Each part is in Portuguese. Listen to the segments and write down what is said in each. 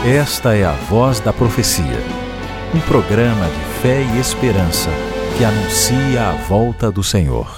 Esta é a Voz da Profecia, um programa de fé e esperança que anuncia a volta do Senhor.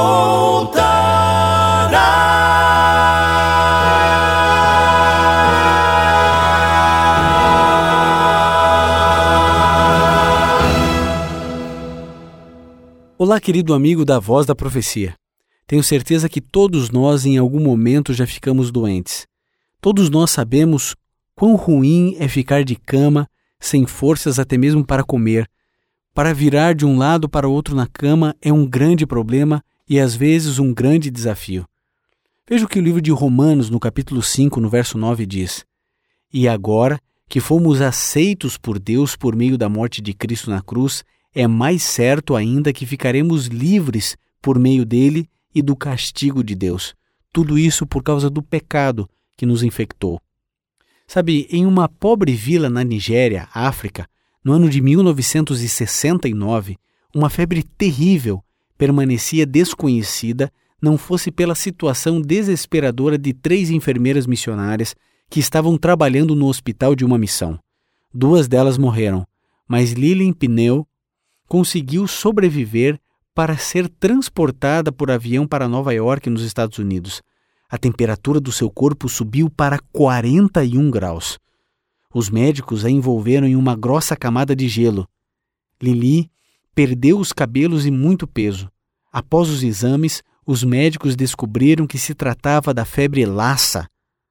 Olá, querido amigo da Voz da Profecia. Tenho certeza que todos nós em algum momento já ficamos doentes. Todos nós sabemos quão ruim é ficar de cama, sem forças até mesmo para comer. Para virar de um lado para o outro na cama é um grande problema e às vezes um grande desafio. Veja o que o livro de Romanos, no capítulo 5, no verso 9, diz: E agora que fomos aceitos por Deus por meio da morte de Cristo na cruz, é mais certo ainda que ficaremos livres por meio dele e do castigo de Deus. Tudo isso por causa do pecado que nos infectou. Sabe, em uma pobre vila na Nigéria, África, no ano de 1969, uma febre terrível permanecia desconhecida, não fosse pela situação desesperadora de 3 enfermeiras missionárias que estavam trabalhando no hospital de uma missão. 2 delas morreram, mas Lillian Pneu conseguiu sobreviver para ser transportada por avião para Nova York, nos Estados Unidos. A temperatura do seu corpo subiu para 41 graus. Os médicos a envolveram em uma grossa camada de gelo. Lili perdeu os cabelos e muito peso. Após os exames, os médicos descobriram que se tratava da febre Lassa.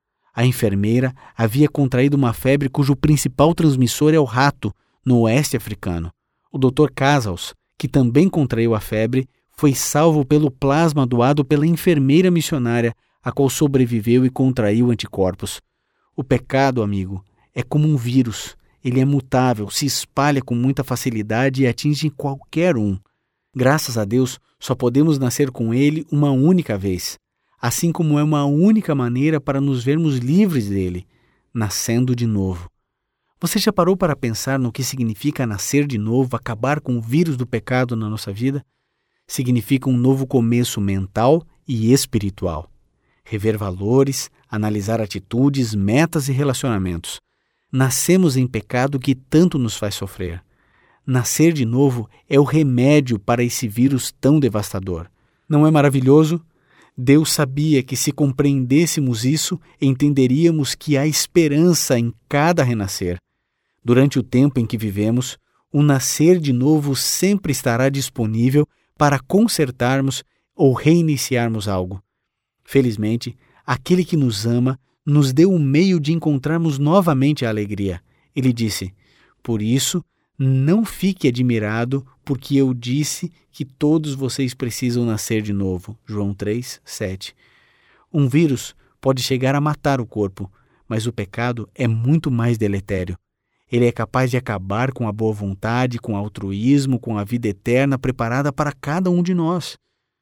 A enfermeira havia contraído uma febre cujo principal transmissor é o rato, no oeste africano. O Dr. Casals, que também contraiu a febre, foi salvo pelo plasma doado pela enfermeira missionária, a qual sobreviveu e contraiu anticorpos. O pecado, amigo, é como um vírus. Ele é mutável, se espalha com muita facilidade e atinge qualquer um. Graças a Deus, só podemos nascer com ele uma única vez, assim como é uma única maneira para nos vermos livres dele, nascendo de novo. Você já parou para pensar no que significa nascer de novo, acabar com o vírus do pecado na nossa vida? Significa um novo começo mental e espiritual. Rever valores, analisar atitudes, metas e relacionamentos. Nascemos em pecado que tanto nos faz sofrer. Nascer de novo é o remédio para esse vírus tão devastador. Não é maravilhoso? Deus sabia que se compreendêssemos isso, entenderíamos que há esperança em cada renascer. Durante o tempo em que vivemos, o nascer de novo sempre estará disponível para consertarmos ou reiniciarmos algo. Felizmente, aquele que nos ama nos deu um meio de encontrarmos novamente a alegria. Ele disse: Por isso, não fique admirado, porque eu disse que todos vocês precisam nascer de novo. João 3, 7. Um vírus pode chegar a matar o corpo, mas o pecado é muito mais deletério. Ele é capaz de acabar com a boa vontade, com o altruísmo, com a vida eterna preparada para cada um de nós.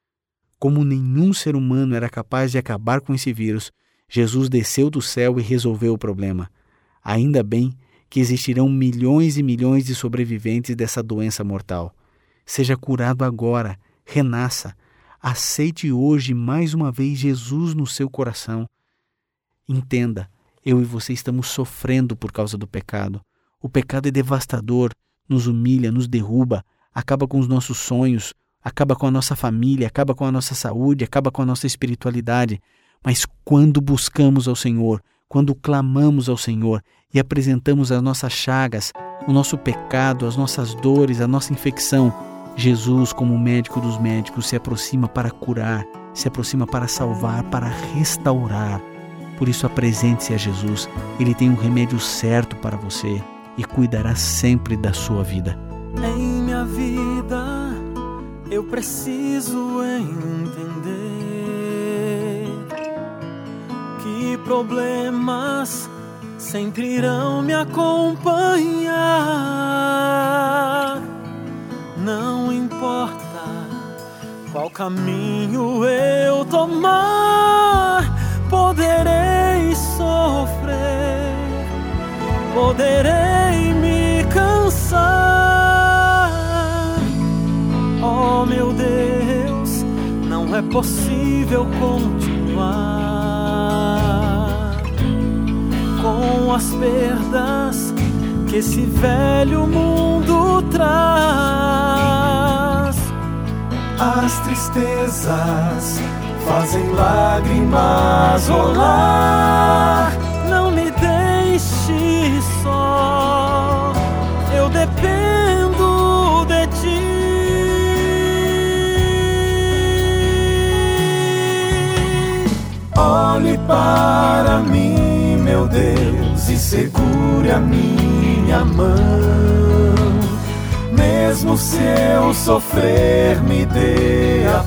Como nenhum ser humano era capaz de acabar com esse vírus, Jesus desceu do céu e resolveu o problema. Ainda bem que existirão milhões e milhões de sobreviventes dessa doença mortal. Seja curado agora, renasça. Aceite hoje mais uma vez Jesus no seu coração. Entenda, eu e você estamos sofrendo por causa do pecado. O pecado é devastador, nos humilha, nos derruba, acaba com os nossos sonhos, acaba com a nossa família, acaba com a nossa saúde, acaba com a nossa espiritualidade. Mas quando buscamos ao Senhor, quando clamamos ao Senhor e apresentamos as nossas chagas, o nosso pecado, as nossas dores, a nossa infecção, Jesus, como médico dos médicos, se aproxima para curar, se aproxima para salvar, para restaurar. Por isso, apresente-se a Jesus. Ele tem um remédio certo para você e cuidará sempre da sua vida. Em minha vida, eu preciso entender que problemas sempre irão me acompanhar. Não importa qual caminho eu tomar, poderei sofrer, poderei me cansar. Oh, meu Deus, não é possível continuar com a as perdas que esse velho mundo traz. As tristezas fazem lágrimas rolar. Não me deixe só, eu dependo de ti. Olhe para mim, meu Deus, e segure a minha mão. Mesmo se eu sofrer, me dê a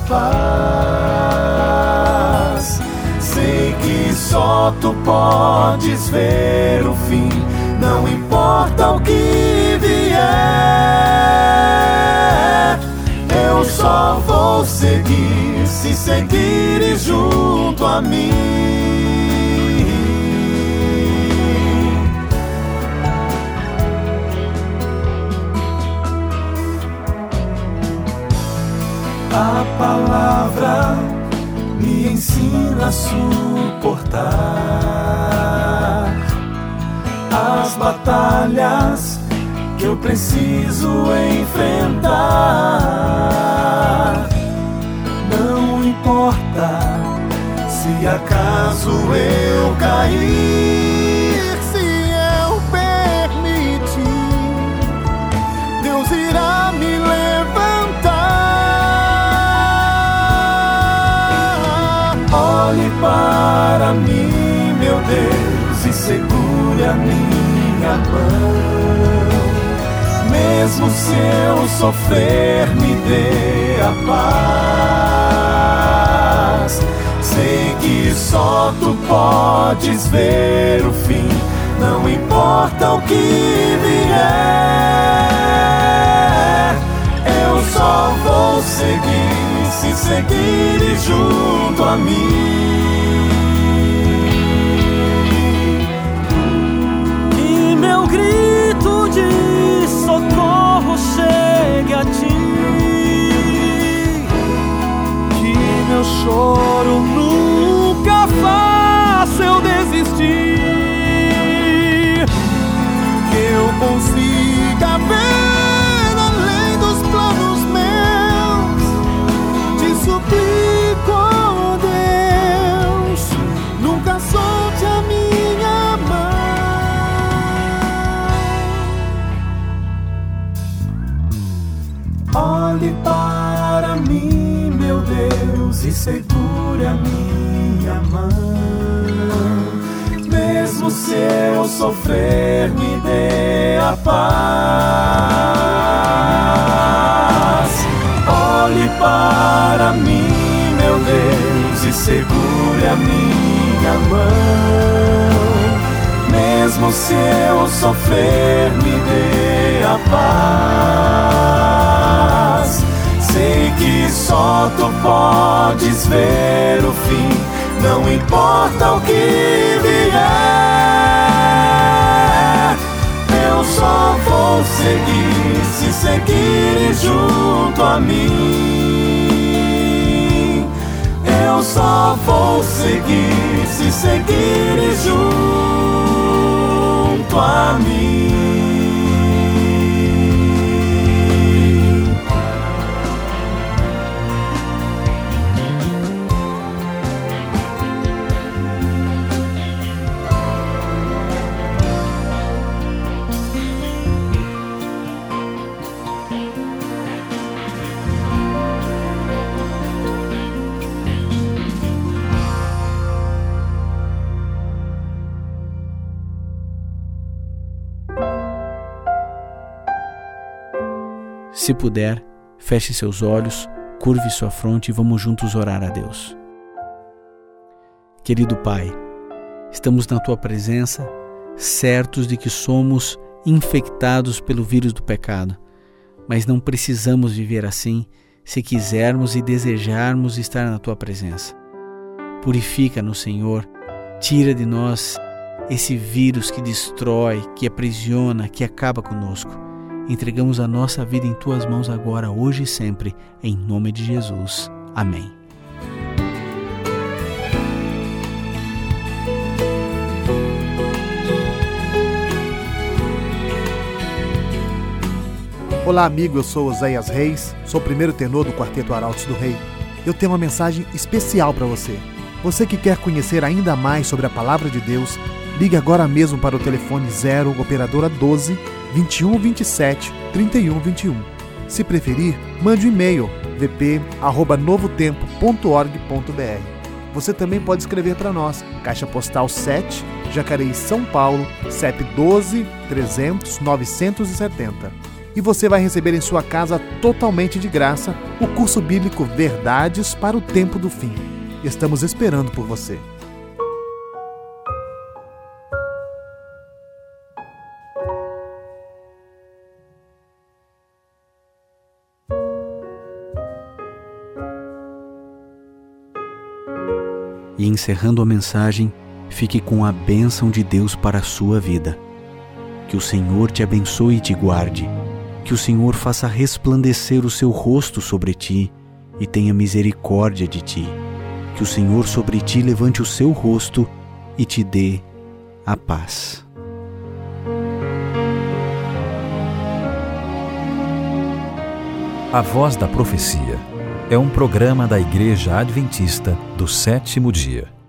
paz. Sei que só tu podes ver o fim, não importa o que vier. Eu só vou seguir se seguires junto a mim. A palavra me ensina a suportar as batalhas que eu preciso enfrentar. Não importa se acaso eu cair, se eu permitir, Deus irá me levantar. Olhe para mim, meu Deus, e segure a minha mão. Mesmo se eu sofrer, me dê a paz. Sei que só tu podes ver o fim, não importa o que vier. Eu só vou seguir se seguires junto a mim. E meu grito de socorro chegue a ti, Que meu choro nunca faça eu desistir, que eu consiga ver além dos planos meus. Te suplico, ó Deus, nunca solte a minha mão. Olhe para mim, meu Deus, e segure a minha mão. Mesmo se eu sofrer, me dê a paz. Olhe para mim, meu Deus, e segure a minha mão. Mesmo se eu sofrer, me dê a paz. Sei que só tu podes ver o fim, não importa o que vier. Eu só vou seguir se seguires junto a mim. Eu só vou seguir se seguires junto a mim. Se puder, feche seus olhos, curve sua fronte e vamos juntos orar a Deus. Querido Pai, estamos na Tua presença, certos de que somos infectados pelo vírus do pecado, mas não precisamos viver assim se quisermos e desejarmos estar na Tua presença. Purifica-nos, Senhor, tira de nós esse vírus que destrói, que aprisiona, que acaba conosco. Entregamos a nossa vida em Tuas mãos agora, hoje e sempre, em nome de Jesus. Amém. Olá, amigo, eu sou Oséias Reis, sou o primeiro tenor do Quarteto Arautos do Rei. Eu tenho uma mensagem especial para você. Você que quer conhecer ainda mais sobre a Palavra de Deus, ligue agora mesmo para o telefone 0 operadora 12 21 27 31 21. Se preferir, mande um e-mail vp@novotempo.org.br. Você também pode escrever para nós, Caixa Postal 7, Jacareí, São Paulo, CEP 12 300 970. E você vai receber em sua casa totalmente de graça o curso bíblico Verdades para o Tempo do Fim. Estamos esperando por você. E encerrando a mensagem, fique com a bênção de Deus para a sua vida. Que o Senhor te abençoe e te guarde. Que o Senhor faça resplandecer o seu rosto sobre ti e tenha misericórdia de ti. Que o Senhor sobre ti levante o seu rosto e te dê a paz. A Voz da Profecia é um programa da Igreja Adventista do Sétimo Dia.